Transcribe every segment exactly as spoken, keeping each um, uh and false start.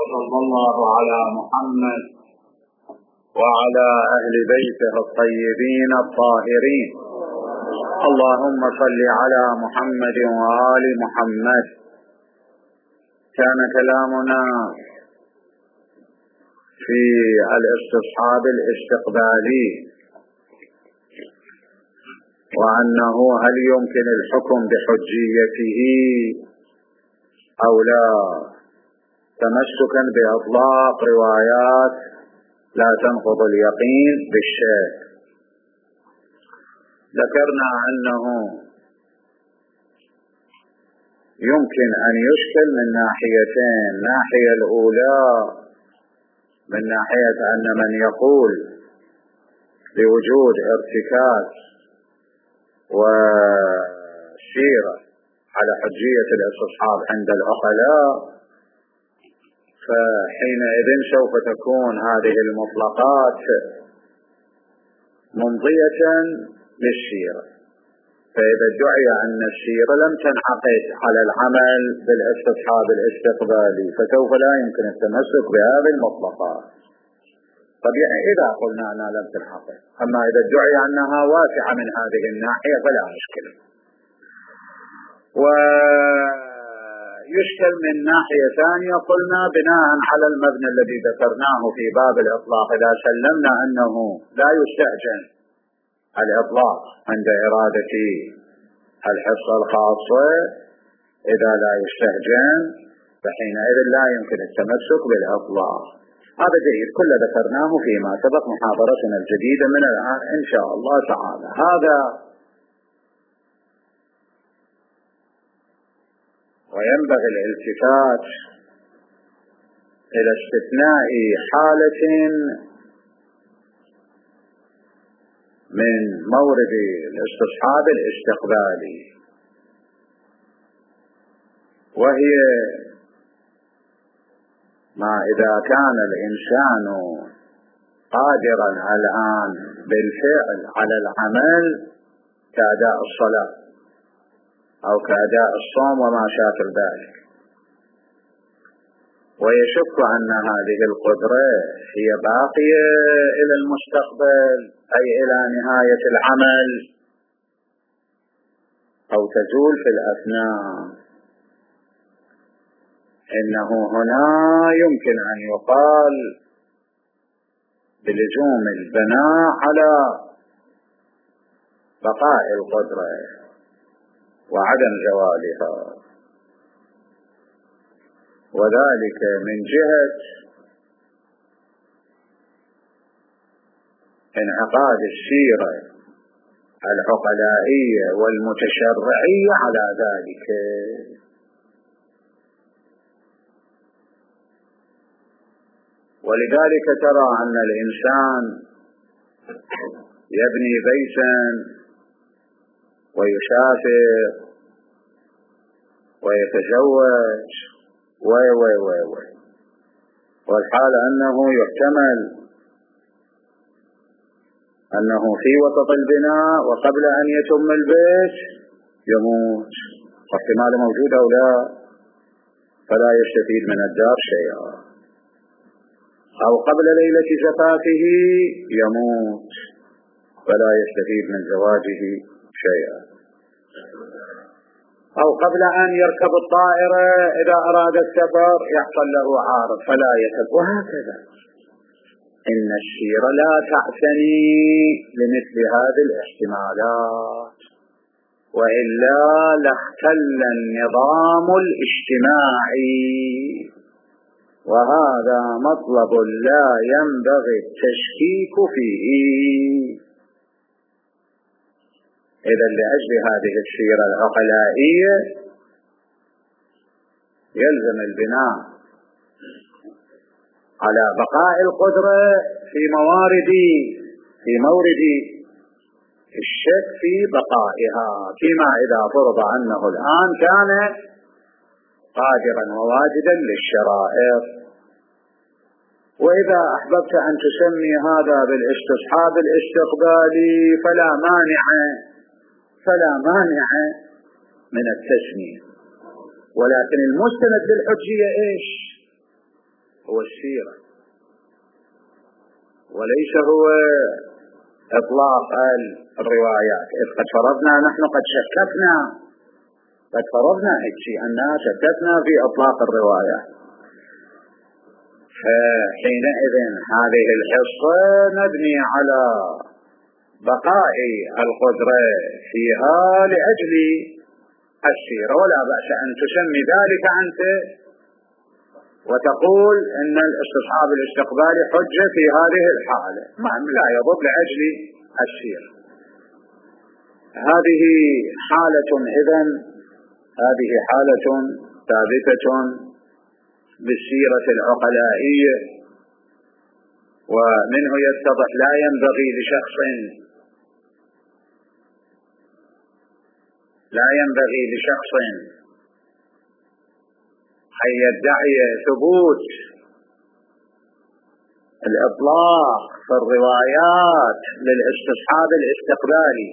وصلى الله على محمد وعلى أهل بيته الطيبين الطاهرين. اللهم صل على محمد وآل محمد. كان كلامنا في الاستصحاب الاستقبالي، وأنه هل يمكن الحكم بحجيته أو لا، تمسكا بإطلاق روايات لا تنقض اليقين بالشك. ذكرنا أنه يمكن أن يشكل من ناحيتين. الناحية الأولى من ناحية أن من يقول بوجود ارتكاز وسيرة على حجية الاستصحاب عند العقلاء، فحينئذ سوف تكون هذه المطلقات ممضية للسيرة. فإذا ادعي أن السيرة لم تنعقد على العمل بالاستصحاب الاستقبالي فسوف لا يمكن التمسك بهذه المطلقات. طبيعي إذا قلنا أنها لم تنعقد، أما إذا ادعي أنها واسعة من هذه الناحية فلا مشكلة. ويشكل من ناحية ثانية، قلنا بناء على المبنى الذي ذكرناه في باب الإطلاق، إذا سلمنا أنه لا يستأجن الإطلاق عند إرادة الحصة الخاصة، إذا لا يستأجن فحينئذ لا يمكن التمسك بالإطلاق. هذا جيد، كل ذكرناه فيما سبق محاضرتنا الجديدة من الآن إن شاء الله تعالى. هذا وينبغي الالتفات إلى استثناء حالة من مورد الاستصحاب الاستقبالي، وهي ما إذا كان الإنسان قادرا الآن بالفعل على العمل كأداء الصلاة أو كأداء الصوم وما شاكل ذلك، ويشك أن هذه القدرة هي باقية إلى المستقبل أي إلى نهاية العمل أو تزول في الأثناء، إنه هنا يمكن أن يقال بلزوم البناء على بقاء القدرة وعدم زوالها، وذلك من جهة انعقاد السيرة العقلائية والمتشرعية على ذلك. ولذلك ترى أن الإنسان يبني بيتا ويسافر ويتزوج وي وي وي وي والحال أنه يحتمل أنه في وسط البناء وقبل أن يتم البيت يموت، واحتمال موجود أو لا، فلا يستفيد من الدار شيئا، أو قبل ليلة زفافه يموت فلا يستفيد من زواجه شيئا، أو قبل أن يركب الطائرة إذا أراد السفر يحصل له عارض فلا يسافر، وهكذا. إن السيرة لا تعتني لمثل هذه الاحتمالات، وإلا لاختل النظام الاجتماعي، وهذا مطلب لا ينبغي التشكيك فيه. إذا لأجل هذه السيرة العقلائية يلزم البناء على بقاء القدرة في موارد في مورد الشك في بقائها، فيما إذا فرض أنه الآن كان قادرا وواجدا للشرائط. وإذا أحببت أن تسمي هذا بالاستصحاب الاستقبالي فلا مانع فلا مانع من التسمية، ولكن المستند للحجية إيش؟ هو السيرة، وليس هو إطلاق الروايات. إذ قد فرضنا نحن قد شككنا قد فرضنا هيك شيء أننا شككنا في إطلاق الروايات، فحينئذ هذه الحصة نبني على بقاء القدرة فيها لأجل السيرة، ولا بأس أن تسمي ذلك أنت وتقول إن الاستصحاب الاستقبالي حجة في هذه الحالة، ما لا يضر لأجل السيرة. هذه حالة إذن هذه حالة ثابتة بالسيرة العقلائية، ومنه يتضح لا ينبغي لشخص لا ينبغي لشخص أن يدعي ثبوت الإطلاق في الروايات للاستصحاب الاستقبالي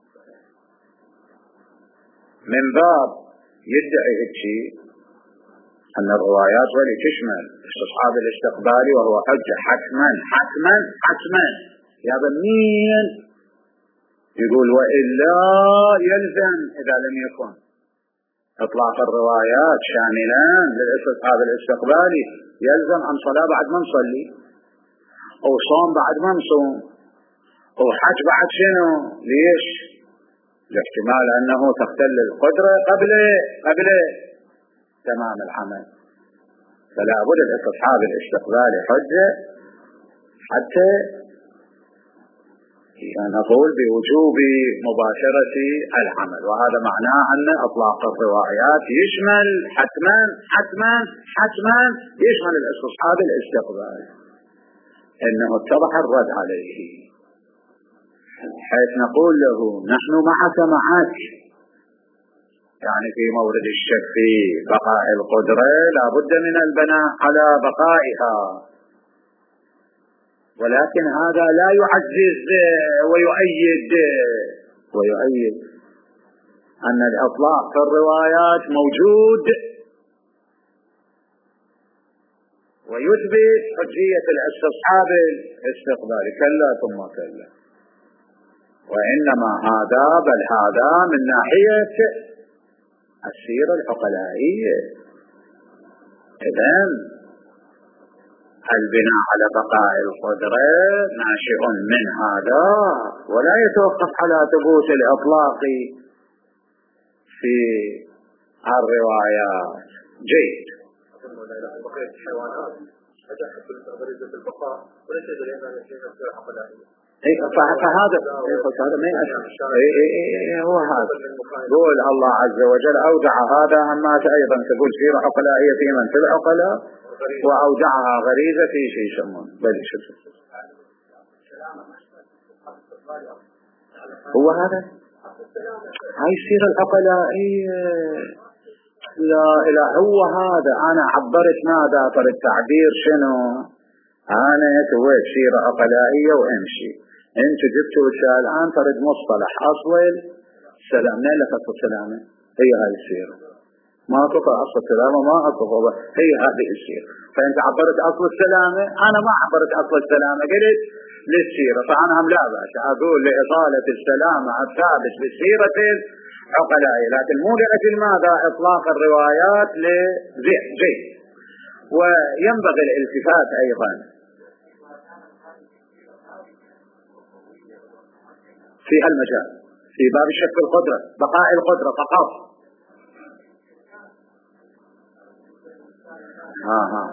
من باب يدعي الشيء أن الروايات ولي تشمل استصحاب الاستقبالي وهو حجة حتما حتما حتما يا بمين يقول وإلا يلزم إذا لم يكن إطلاق الروايات شاملا للاستصحاب الاستقبالي يلزم أن صلاة بعد ما نصلي، أو صوم بعد ما نصوم، أو حج بعد شنو. ليش؟ لاحتمال أنه تختل القدرة قبل قبل تمام العمل، فلا بد الاستصحاب الاستقبالي حجة حتى نقول بوجوب مباشرة العمل. وهذا معناه أن إطلاق الروايات يشمل حتما حتما حتما يشمل الاستصحاب الاستقبالي، إنه اتضح الرد عليه، حيث نقول له نحن معك معك يعني في مورد الشك في بقاء القدرة لا بد من البناء على بقائها، ولكن هذا لا يعزز ويؤيد ويؤيد أن الإطلاق في الروايات موجود ويثبت حجية الاستصحاب الاستقبالي. كلا ثم كلا، وإنما هذا بل هذا من ناحية السيرة العقلائية. إذن البناء على بقاء القدرة ناشئ من هذا، ولا يتوقف على ثبوت الإطلاق في الروايات. جيد. فهذا فهذا ما هو هذا قول الله عز وجل أودع هذا همات أيضا تقول سيرة عقلائية في من تبع عقلاء، وأودعها غريزة في شيء يسمون بل شوف هو هذا هاي السيرة العقلائية. لا إله هو هذا. أنا عبرت ماذا ترى التعبير شنو؟ أنا سويت سيرة عقلائية وامشي. أنت جبتوا الآن ترد مصطلح أصل السلام. ما لفظ السلامة هي هاي السيرة، ما تقع أصل السلامة ما أقوى هي هذه السيرة. فأنت عبرت أصل السلامة، أنا ما عبرت أصل السلامة قلت للسيرة، فأنا هم لا بأس أقول لإطالة السلامة الثابت بالسيرة العقلائية، لكن مو لأجل ماذا إطلاق الروايات لذئب. جيد. وينبغي الالتفات أيضا في المجال في باب الشك القدرة بقاء القدرة فقط. ها ها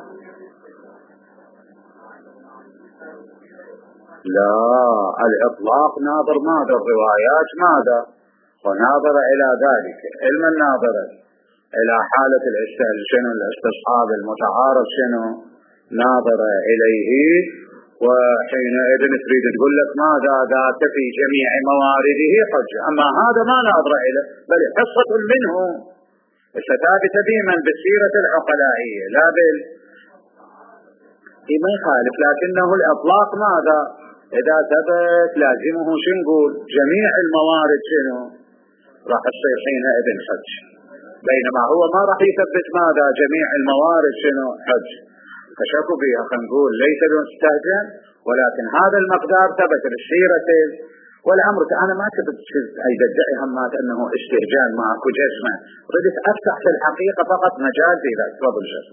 لا، الإطلاق ناظر ماذا الروايات ماذا، وناظر إلى ذلك علم الناظر إلى حالة الاستهل شنو الاستصحاب المتعارض شنو ناظر إليه، وحينئذ تريد تقول لك ماذا ذات في جميع موارده حجة. أما هذا ما ناظر إليه بل حصة منه ستثابت بمن بالسيرة العقلائية لا بال ما يخالف، لكنه الإطلاق ماذا إذا ثبت لازمه شنقول جميع الموارد شنو راح تصير حينئذ حج، بينما هو ما راح يثبت ماذا جميع الموارد شنو حج. فشكوا بها، خلينا نقول ليس بمستهجن، ولكن هذا المقدار ثبت بالسيرة والأمر. أنا ما كنت أدعي همات أنه استهجان معك جزمة، ردت أفتح في الحقيقة فقط مجال في ذلك. تفضل جزم.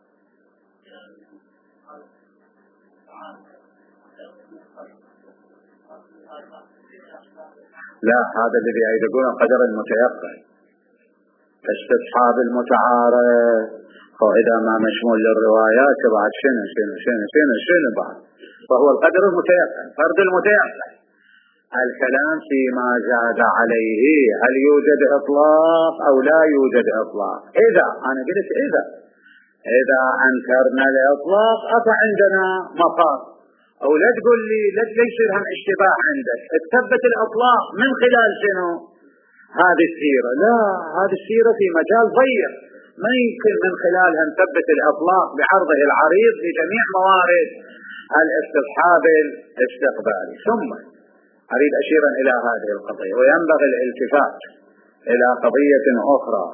لا، هذا الذي يقولون قدر المتيقن، استصحاب المتعارف، وإذا ما مشمول للروايات بعد شنو شنو شنو شنو شنو بعد، فهو القدر المتيقن، فرض المتيقن. الكلام فيما زاد عليه، هل يوجد إطلاق أو لا يوجد إطلاق؟ إذا أنا قلت إذا إذا أنكرنا الإطلاق أفا عندنا مقام، أو لا تقول لي لا يصير هم اشتباه عندك، تثبت الإطلاق من خلال شنو؟ هذه السيرة. لا، هذه السيرة في مجال ضيق، ما يمكن من خلالها نثبت الإطلاق بعرضه العريض في جميع موارد الاستصحاب الاستقبالي. ثم أريد أشيرا إلى هذه القضية، وينبغي الالتفات إلى قضية أخرى،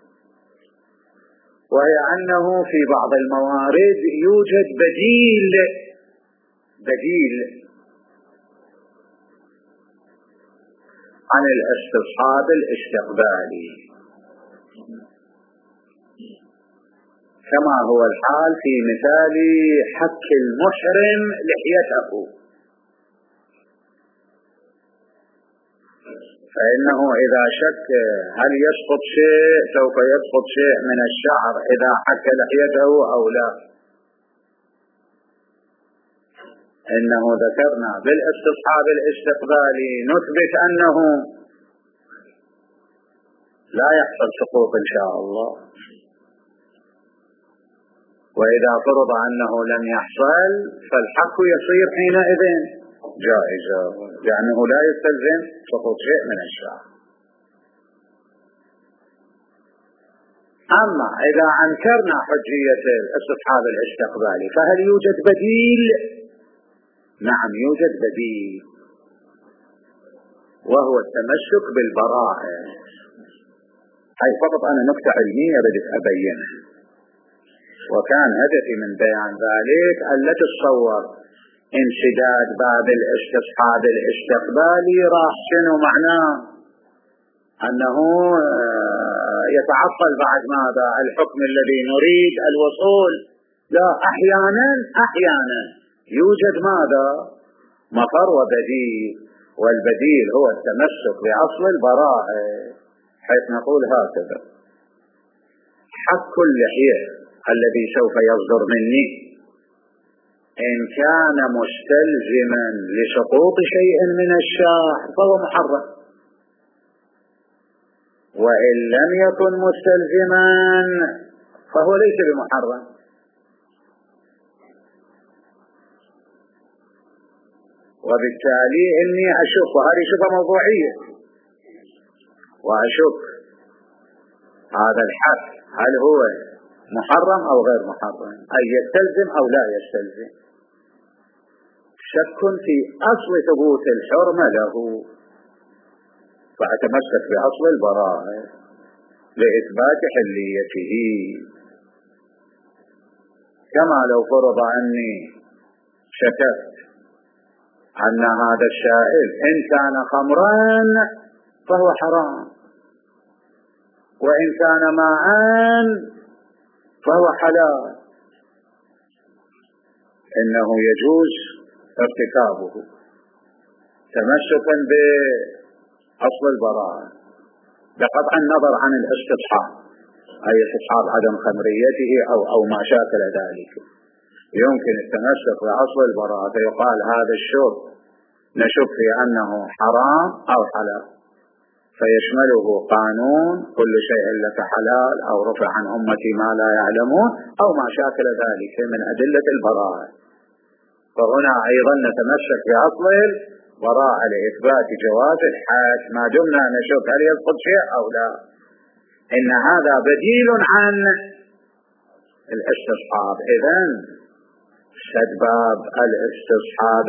وهي أنه في بعض الموارد يوجد بديل بديل عن الاستصحاب الاستقبالي، كما هو الحال في مثال حك المحرم لحيته، فإنه إذا شك هل يسقط شيء سوف يسقط شيء من الشعر إذا حك لحيته أو لا. إنه ذكرنا بالاستصحاب الاستقبالي نثبت أنه لا يحصل سقوط إن شاء الله، وإذا فرض أنه لم يحصل فالحق يصير حينئذ جائزة، لأنه لا يستلزم سقوط شيء من الشعر. أما إذا أنكرنا حجية الاستصحاب الاستقبالي فهل يوجد بديل؟ نعم يوجد بديل، وهو التمسك بالبراءة. هاي فقط أنا نكتة علمية بدأت أبينها، وكان هدفي من بيان ذلك ألا تتصور انسداد باب الاستصحاب الاستقبالي راح شنو معناه أنه يتعطل بعد ماذا الحكم الذي نريد الوصول. لا، أحيانا أحيانا يوجد ماذا مفر وبديل، والبديل هو التمسك بأصل البراءة، حيث نقول هكذا: حك اللحية الذي سوف يصدر مني إن كان مستلزما لسقوط شيء من الشعر فهو محرم، وإن لم يكن مستلزما فهو ليس بمحرم. وبالتالي إني أشك، وهذه شبهة موضوعية، وأشك هذا الحق هل هو محرم أو غير محرم، أي يستلزم أو لا يستلزم. شك في أصل ثبوت الحرمة له، فأتمسك بأصل البراءة لإثبات حليته. كما لو فرض أني شككت أن هذا الشائب إن كان خمرا فهو حرام، وإن كان ماء فهو حلال، إنه يجوز ارتكابه تمسكا بأصل البراءة بقطع النظر عن الاستصحاب، أي استصحاب عدم خمريته أو أو ما شاكل ذلك. يمكن التمسك بأصل البراءة فيقال هذا الشرب نشك في أنه حرام أو حلال، فيشمله قانون كل شيء لك حلال أو رفع عن أمتي ما لا يعلمون أو ما شاكل ذلك من أدلة البراءة. فهنا أيضا نتمسك بأصل البراءة لإثبات جواز الحج ما دمنا نشك هل يسقط شيء أو لا. إن هذا بديل عن الاستصحاب. إذن سد باب الاستصحاب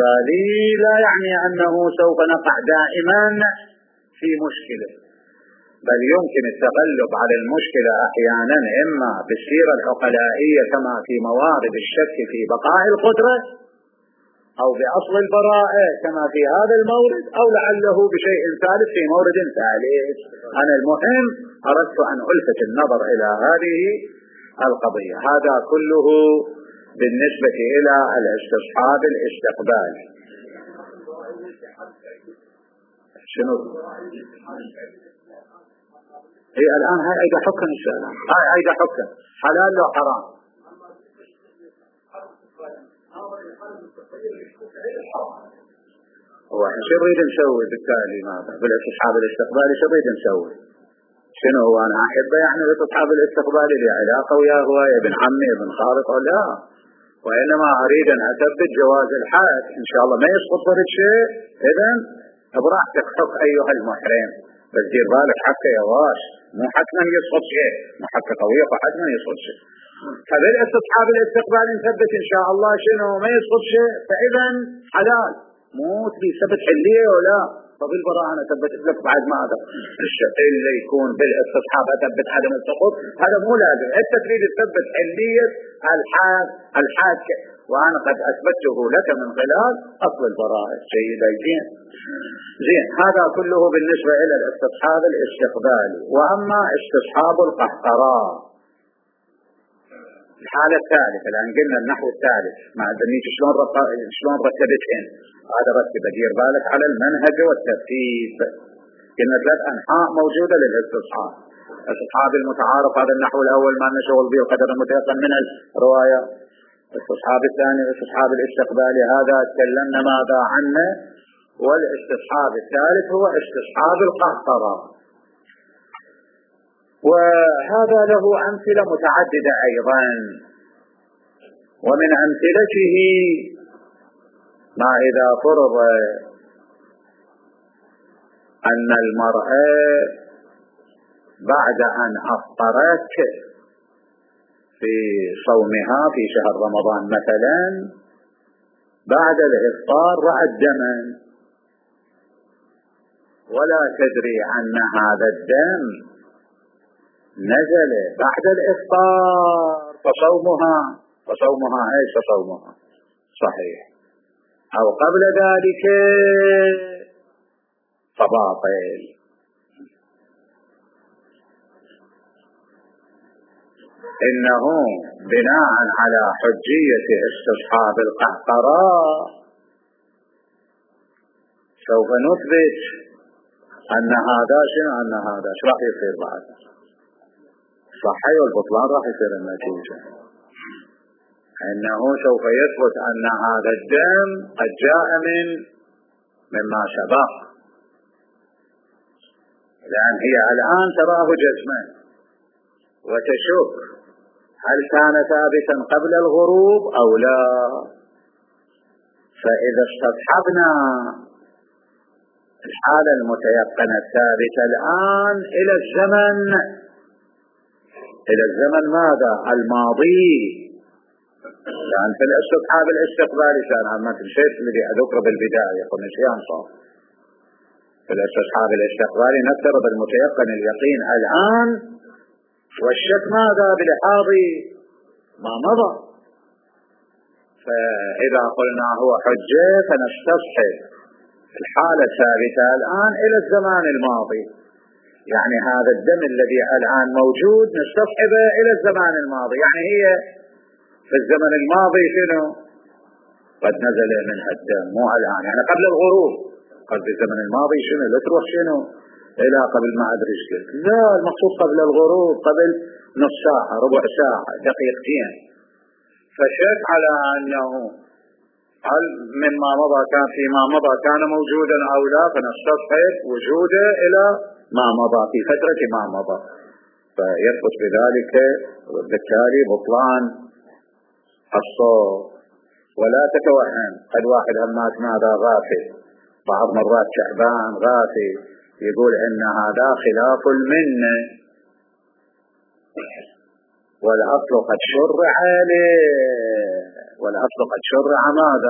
الاستقبالي لا يعني أنه سوف نقع دائما في مشكلة، بل يمكن التغلب على المشكلة أحيانا إما بالسيرة العقلائية كما في موارد الشك في بقاء القدرة، أو بأصل البراءة كما في هذا المورد، أو لعله بشيء ثالث في مورد ثالث. أنا المهم أردت أن ألفت النظر إلى هذه القضية. هذا كله بالنسبة إلى الاستصحاب الاستقبالي. شنو؟ هي الآن هاي أيضا حكم إن شاء الله، هاي أيضا حكم حلال لو حرام. هو احنا شو نريد نسوي بالتالي؟ ماذا بالاستصحاب الاستقبالي شو نريد نسوي؟ شنو هو؟ أنا أحبه يعني الاستصحاب الاستقبالي لي علاقة وياه هو ابن عمي ابن خالق أو لا؟ وإنما أريد أن أثبت جواز الحد إن شاء الله ما يسقط فرد شيء. إذن براحتك حق أيها المحرم، بس دير بالك حقه يا واش، مو حتما يسقط شيء، مو حقه قوية فحتما يسقط شيء. فبالاستصحاب الاستقبالي نثبت إن شاء الله شنو ما يسقط شيء، فإذن حلال، مو تبي ثبت حلية ولا فبالبراءة أنا ثبت لك بعد ما هذا الشيء اللي يكون بالاستصحاب أثبت عدم السقوط، هذا مو لازم. أنت تريد تثبت حلية الحاد الحاد وأنا قد أثبته لك من خلال أصل البراءة. جيدة زين زين. هذا كله بالنسبة إلى الاستصحاب الاستقبالي. وأما استصحاب القهقرة الحالة الثالثة، لأن قلنا النحو الثالث مع الدنيا شلون شلون رتبتهن. هذا رتب دير بالك على المنهج والترتيب. قلنا ثلاث أنحاء موجودة للاستصحاب. الاستصحاب المتعارف هذا النحو الأول ما نشغل به القدر المتيقن من الرواية. الاستصحاب الثاني الاستصحاب الاستقبالي هذا تكلمنا ماذا عنه. والاستصحاب الثالث هو استصحاب القهقرة، وهذا له أمثلة متعددة أيضا. ومن أمثلته ما إذا فرض أن المرأة بعد أن أفطرت في صومها في شهر رمضان مثلا، بعد الإفطار رأت دما ولا تدري أن هذا الدم نزل بعد الإفطار، فصومها فصومها ايش فصومها صحيح، أو قبل ذلك فباطل. إنه بناء على حجية استصحاب القهقرة سوف نثبت أن هذا شنو أن هذا شو راح يصير بعد صحي، والبطلان راح يصير النتيجة. إنه سوف يثبت أن هذا الدم قد جاء من مما سبق، لأن هي الآن تراه جزما وتشك هل كان ثابتا قبل الغروب أو لا. فإذا استصحبنا الحالة المتيقنة الثابتة الآن إلى الزمن إلى الزمن ماذا الماضي، لأن في الاستصحاب الاستقبالي كان عما الشيء الذي أذكر بالبداية قلنا شيئا صار. في الاستصحاب الاستقبالي نفترض المتيقن اليقين الآن، والشك ماذا بلحاظ ما مضى. فإذا قلنا هو حجة فنستصحب الحالة الثابتة الآن إلى الزمان الماضي، يعني هذا الدم الذي الآن موجود نستصحبه إلى الزمان الماضي. يعني هي في الزمن الماضي شنو قد نزل منها الدم، مو الآن يعني قبل الغروب. قد في الزمن الماضي شنو لا تروح شنو إلى قبل ما أدري ايش قلت، لا المقصود قبل الغروب، قبل نص ساعة ربع ساعة دقيقتين. فشك على أنه هل مما مضى كان فيما مضى كان موجودا أو لا، فنستصحب وجوده إلى ما مضى في فترة ما مضى، فيثبت بذلك وبالتالي بطلان الصوم. ولا تتوهم قد واحد همات ماذا غافل، بعض مرات شعبان غافل يقول إن هذا خلاف المنة والأصل قد شرع عليه، والأصل قد شرع ماذا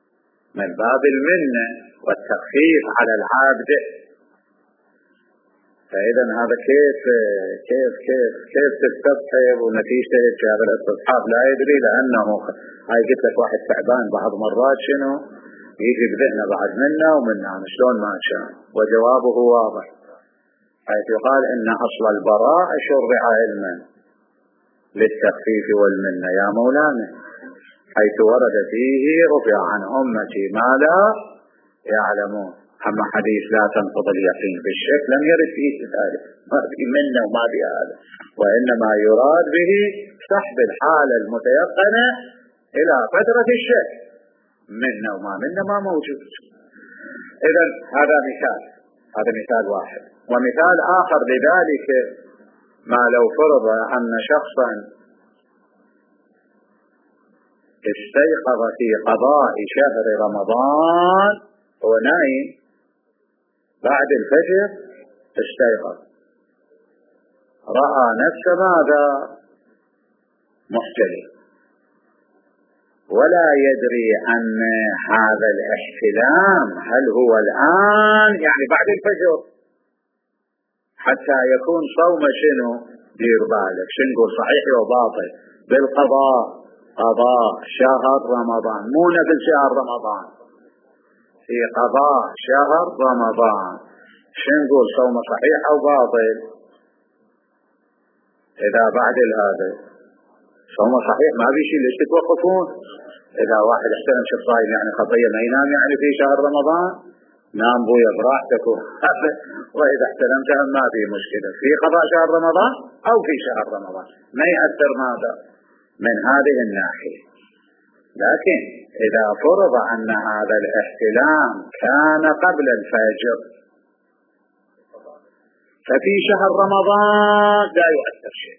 من باب المنة والتخفيف على العبد. فإذا هذا كيف كيف كيف كيف تستصحب ونتيجة هذا الاستصحاب لا يدري، لأنه هاي قلت لك واحد تعبان بعض مرات شنو يجي بذهنه بعد منا ومنا شلون ما كان، وجوابه واضح حيث يقال إن أصل البراء شرع علما للتخفيف والمنة يا مولانا، حيث ورد فيه رفع عن أمتي ما لا يعلمون. أما حديث لا تنقض اليقين بالشك لم يرد فيه ذلك، ما في منة وما في هذا، وإنما يراد به سحب الحالة المتيقنة إلى فترة الشك، منة وما منة ما موجود. إذن هذا مثال، هذا مثال واحد. ومثال آخر لذلك ما لو فرض أن شخصا استيقظ في قضاء شهر رمضان ونايم، بعد الفجر استيقظ رأى نفسه ماذا محتلم، ولا يدري أن هذا الاحتلام هل هو الآن يعني بعد الفجر، حتى يكون صوم شنو دير بالك شنو نقول صحيح وباطل بالقضاء، قضاء شهر رمضان مو نفل شهر رمضان، في قضاء شهر رمضان شنو نقول صوم صحيح أو باطل؟ إذا بعد هذا صوم صحيح ما في شيء ليش تتوقفون؟ إذا واحد احترم شو صايم يعني خطية ما ينام يعني في شهر رمضان، نام بويا براحتك، وإذا احترمتها ما في مشكلة في قضاء شهر رمضان أو في شهر رمضان ما يأثر ماذا من هذه الناحية. لكن إذا فرض أن هذا الاحتلام كان قبل الفجر ففي شهر رمضان لا يؤثر شيء،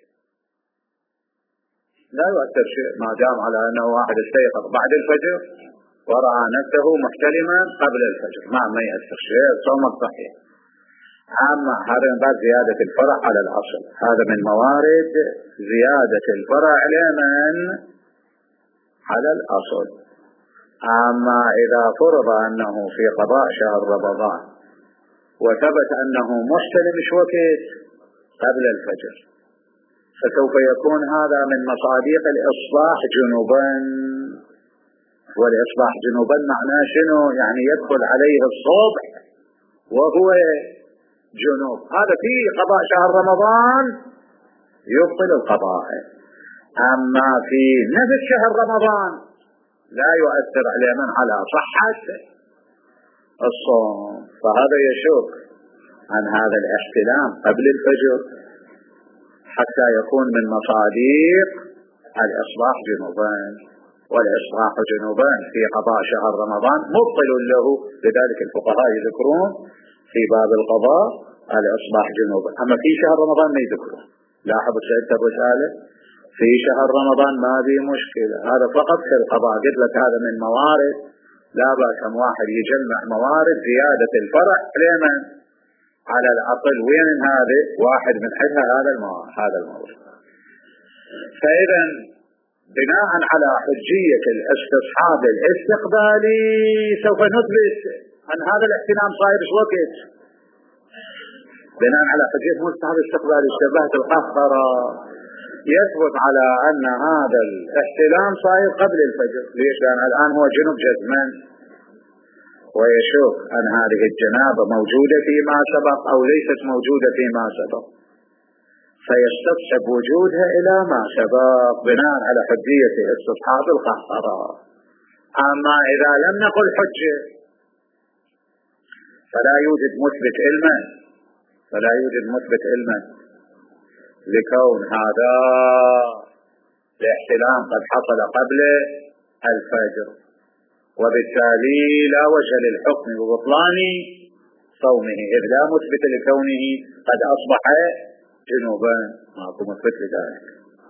لا يؤثر شيء ما دام على أنه واحد استيقظ بعد الفجر ورأى نفسه محتلما قبل الفجر ما ما يأثر شيء، صومك صحيح. أما هذا من باب زيادة الفرع على الأصل، هذا من موارد زيادة الفرع لمن على الأصل. أما إذا فرض أنه في قضاء شهر رمضان وثبت أنه محتلم شو وقت قبل الفجر، فسوف يكون هذا من مصادق الإصباح جنوبا، والإصباح جنوبا معناه شنو يعني يدخل عليه الصبح وهو جنوب، هذا في قضاء شهر رمضان يبطل القضاء. أما في نفس شهر رمضان لا يؤثر على من على صحة الصوم، فهذا يشك عن هذا الاحتلام قبل الفجر حتى يكون من مصادق الإصباح جنوبان، والإصباح جنوبان في قضاء شهر رمضان مبطل له، لذلك الفقهاء يذكرون في باب القضاء الإصباح جنوبا. أما في شهر رمضان ما يذكرون، لاحظ سيدة الرسالة في شهر رمضان ما بي مشكلة، هذا فقط في القضاء. قلت لك هذا من موارد لا بأس أن واحد يجمع موارد زيادة الفرع لمن على العقل، وين هذا واحد من حدها هذا الموارد هذا الموارد. فإذا بناء على حجية الاستصحاب الاستقبالي سوف نثبت أن هذا الاحتلام صاير شو وقت، بناء على حجية الاستصحاب الاستقبالي شبهت القهقرة، يثبت على أن هذا الاحتلام صاير قبل الفجر. ليش؟ لأن الآن هو جنوب جزما، ويشوف أن هذه الجنابة موجودة فيما سبق أو ليست موجودة فيما سبق، فيستصحب وجودها إلى ما سبق بناء على حجية استصحاب القهقرة. أما إذا لم نقل حجة فلا يوجد مثبت علما، فلا يوجد مثبت علما لكون هذا الاحتلام قد حصل قبل الفجر، وبالتالي لا وجه للحكم ببطلان صومه إذ لا مثبت لكونه قد أصبح جنوبا، ماكو مثبت لذلك.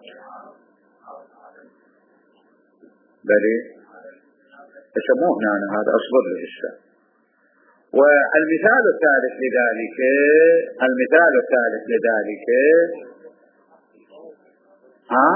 بلي يسموه هنا هذا أصبر للإسلام. والمثال الثالث لذلك المثال الثالث لذلك ها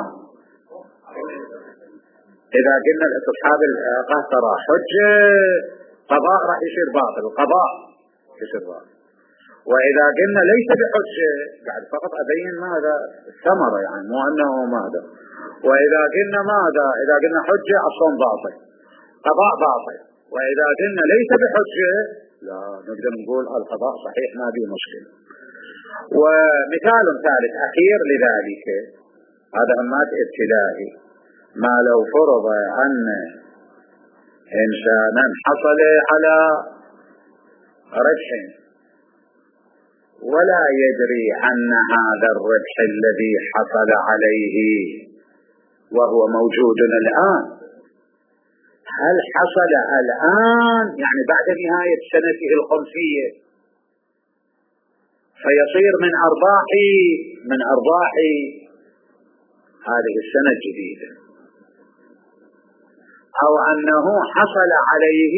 إذا قلنا الاستصحاب القهقرة حجة قضاء راح يصير باطل، القضاء يصير باطل. وإذا قلنا ليس بحجة قاعد فقط أبين ماذا الثمرة، يعني مو أنه ماذا. وإذا قلنا ماذا، إذا قلنا حجة الصوم باطل، قضاء باطل. وإذا قلنا ليس بحجة لا، نقدر نقول القضاء صحيح ما به مشكلة. ومثال ثالث أخير لذلك، هذا همات ابتدائي، ما لو فرض أن إنسانا حصل على ربح ولا يدري أن هذا الربح الذي حصل عليه وهو موجود الآن، هل حصل الآن يعني بعد نهاية سنته الخمسية فيصير من أرباح من أرباح هذه السنة الجديدة، أو أنه حصل عليه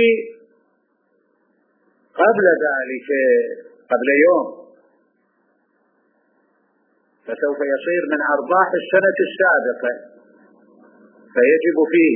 قبل ذلك قبل يوم فسوف يصير من أرباح السنة السابقة، فيجب فيه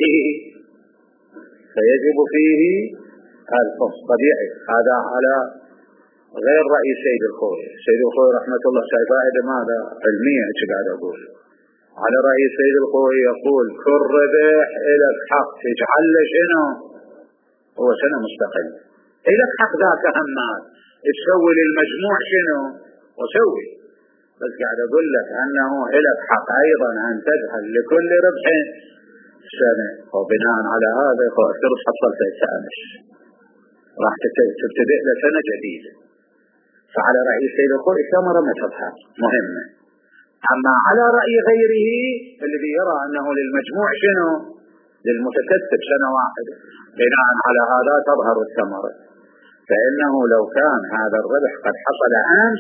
فيجب فيه الفصل طبيعي. هذا على غير رأي سيد الخوي. سيد الخوي رحمة الله سيفائد ماذا علمية ايش قاعد أقول. على رأي سيد الخوي يقول كل ربح إلك حق تجعل شنو هو سنة مستقل، إلك حق ذاك همات تسوي للمجموع شنو وسوي، بس قاعد أقول لك أنه إلك حق أيضا أن تجعل لكل ربح سنة، وبناء على هذا افترض حصلت التأمش راح تبتدئ لسنة جديدة. فعلى رأي سيد الخوي الثمرة متبحث مهمة. أما على رأي غيره الذي يرى أنه للمجموع شنو للمتكتب سنة واحدة، بناء على هذا تظهر الثمرة. فإنه لو كان هذا الربح قد حصل أمس،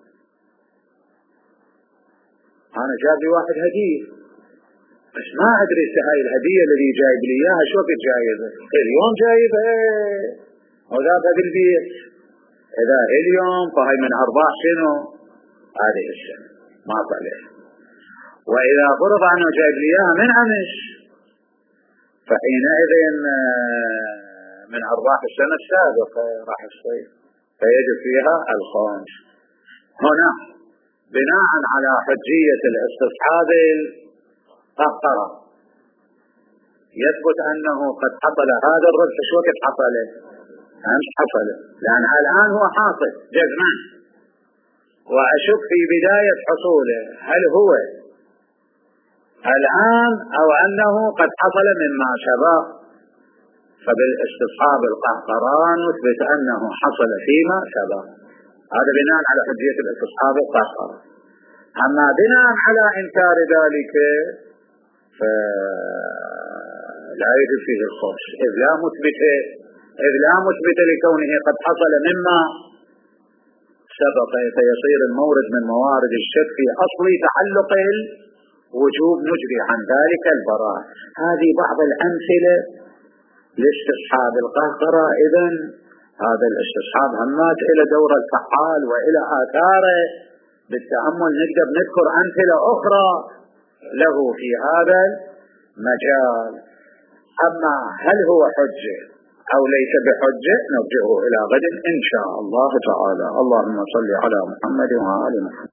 أنا جاب لي واحد هدية بس ما أدري هاي الهدية الذي جايب لي إياها شو في جايبة اليوم جايبها وذابها بالبيت، إذا اليوم فهي من أرباح شنو هذه السنة ما طلع. وإذا فرض عنه جايب لي إياها من أمس فحينئذ من أرباح السنة السابقة راح يصير فيجب فيها الخمس. هنا بناء على حجية الاستصحاب القهقرة يثبت أنه قد حصل هذا الربح شو وقت حصل أمس حصل، لأن الآن هو حاصل جزما، وأشك في بداية حصوله هل هو الآن أو أنه قد حصل مما سبق. فبالاستصحاب القهقران نثبت أنه حصل فيما سبق، هذا بناء على حجية الاستصحاب القهقران. أما بناء على إنكار ذلك فلا يجب فيه الخوف، إذ لا مثبت إذ لا مثبت لكونه قد حصل مما سبق، فيصير المورد من موارد الشك في أصل تعلق الوجوب نجري عن ذلك البراء. هذه بعض الأمثلة لاستصحاب القهقرة. إذن هذا الاستصحاب همات إلى دور الفعال وإلى آثاره، بالتأمل نقدر نذكر أمثلة أخرى له في هذا المجال. أما هل هو حجة أو ليس بحجة نرجعه إلى غد إن شاء الله تعالى. اللهم صل على محمد وآل محمد.